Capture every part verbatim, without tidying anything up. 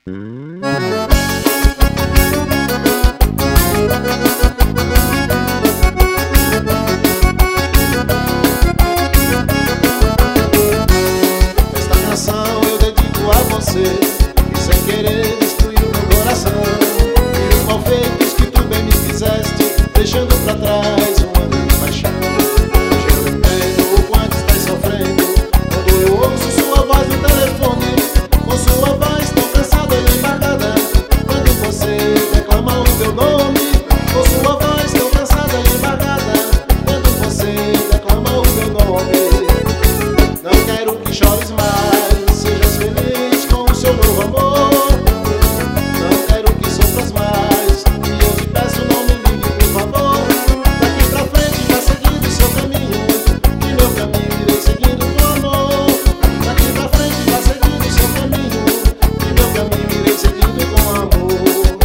Esta canção eu dedico a você, que sem querer destruiu meu coração. E os malfeitos que tu bem me fizeste, deixando pra trás um ano de paixão. Hoje eu entendo o quanto estás sofrendo, quando eu ouço sua voz no telefone, com sua voz tão cansada e embargada, quando você declama o meu nome, com sua voz tão cansada e embargada, quando você declama o meu nome. Não quero que chores mais, sejas feliz com o seu novo amor. Não quero que sofras mais, e eu te peço não me ligue, por favor. Daqui pra frente vá seguindo o seu caminho, e meu caminho irei seguindo com amor. Daqui pra frente vá seguindo o seu caminho, e meu caminho irei seguindo com amor.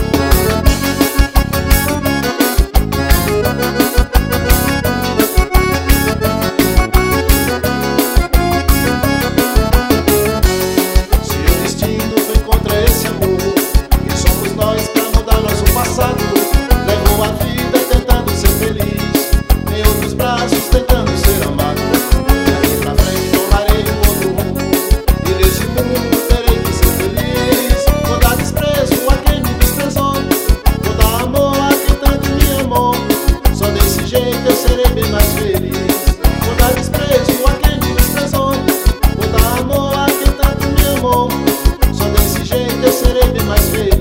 Se o destino foi contra esse amor, e somos nós pra mudar nosso passado, levo a vida tentando ser feliz, em outros braços tentando ser amado. Daqui pra frente tomarei um outro rumo, e nesse mundo terei que ser feliz. Vou dar desprezo a quem me desprezou, vou dar amor a quem tanto me amou. Só desse jeito eu serei bem mais feliz. Vou dar desprezo a quem me desprezou, vou dar amor a quem tanto me amou. Só desse jeito eu serei bem mais feliz.